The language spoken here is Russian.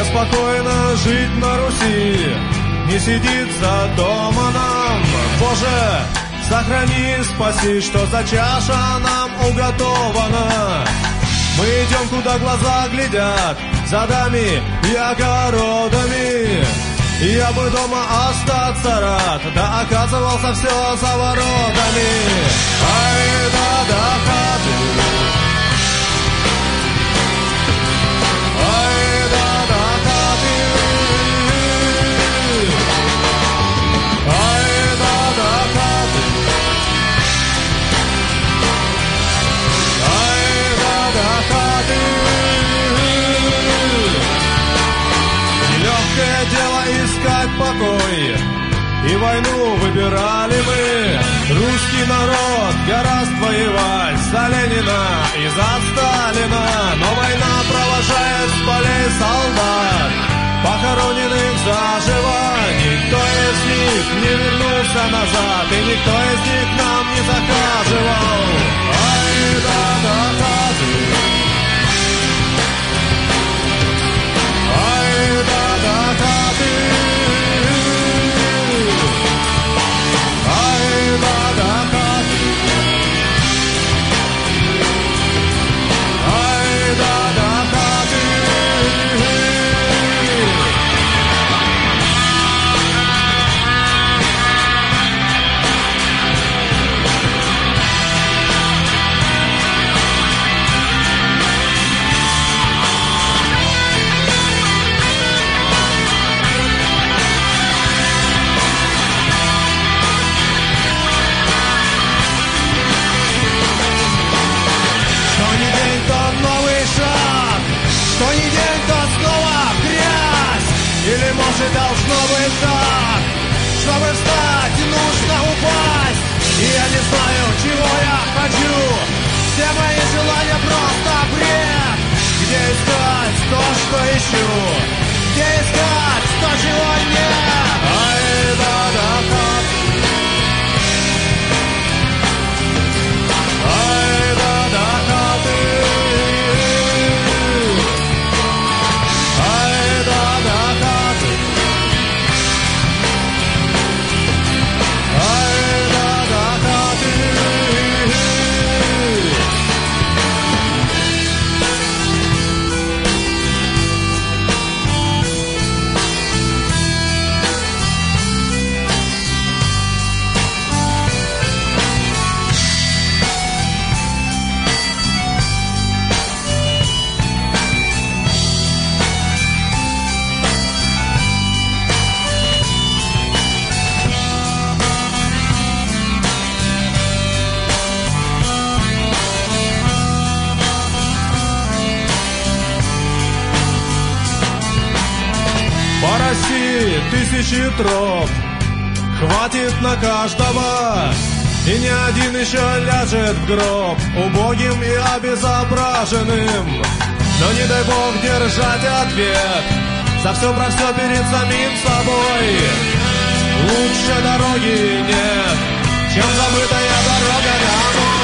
спокойно жить на Руси, не сидится дома нам. Боже, сохрани, спаси, что за чаша нам уготована. Мы идем, куда глаза глядят, садами и огородами. Я бы дома остаться рад, да оказывался все за воротами. Ай да до хаты, ай да до хаты, ай да до хаты, ай да до хаты. Легкое дело искать покой, и войну выбирали мы. Русский народ гораст воевать за Ленина и за Сталина, но война провожает с полей солдат, похороненных заживо. Никто из них не вернулся назад, и никто из них нам не захаживал. Ай да до хаты, ай да до хаты, ай да до хаты, ай да до хаты. Что не день, то снова грязь. Или может должно быть так, чтобы встать, нужно упасть. И я не знаю, чего я хочу, все мои желания просто бред. Где искать то, что ищу, где искать то, чего нет. Ай да до хаты, ай да до хаты, по России тысячи троп, хватит на каждого, и ни один еще ляжет в гроб, убогим и обезображенным. Но не дай Бог держать ответ за все про все перед самим собой. Лучше дороги нет, чем забытая дорога домой.